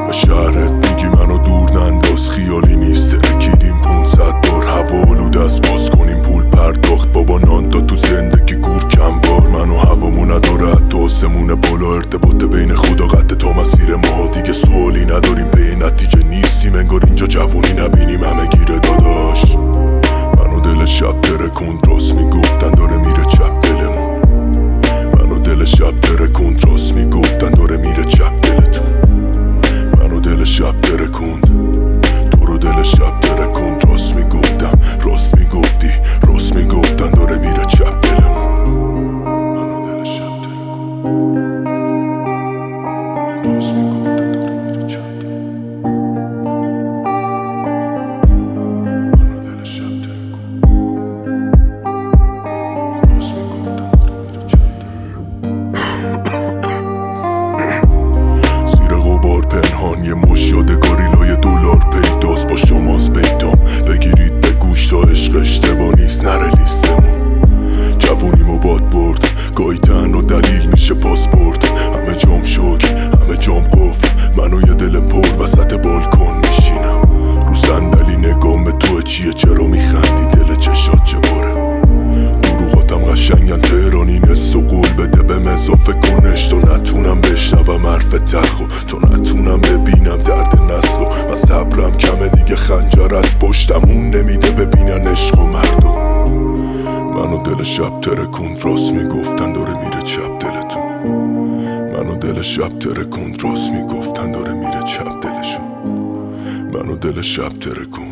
شهرت میگی منو دور ننداز، خیالی نیست ترکیدیم 500 بار هوا آلوده است، باز کنیم پول پرداخت. بابا نان داد تو زندگی گور کموار، منو هوامو نداره حتی آسمون بالا. ارتباط بین خدا قد تا مسیر ما، دیگه سوالی نداریم به نتیجه نیستیم. انگار اینجا جوونی نبینیم همه گیره داداش. منو دل شب ترکوند راست میگفتن داره میره چپ دلمون. منو دل شب ترکوند راست میگفتن داره میره چپ دلتون. منو دل شب ترکوند تو رو دل شب ترکوند راست میگفتم راست میگفتی راست میگفتن داره میره چپ دلمون. منو دل شب ترکوند راست میگفتن داره میره چپ دلمون. منو دل شب ترکوند راست میگفتن داره میره چپ دلمون. زیر غبار پنهان یه مش یادگاری لای دلار پیداست، با شماست بیتام بگیرید به گوش تا عشق اشتباه نیست نره لیستمون. جوونیمو باد برد گاهی تنها دلیل میشه پاسپورت. همه جام شک همه جام قفل، منو یه دل پر وسط بالکن میشینم رو صندلی. نگام به تو چیه چرا میخندی دل چشات چه باره؟ دروغاتم قشنگن تهرانی نس و قول بده به اضافه کنش تا نتونم بشنوم حرف تلخو، تا نتونم ببینم درد نسلو. و صبرم کمه دیگه خنجر از پشتم اون نمیده ببینن عشق و مردم. منو دل شب ترکوند راست میگفتن داره میره چپ دلتون. منو دل شب ترکوند راست میگفتن داره میره چپ دلشون. منو دل شب ترکوند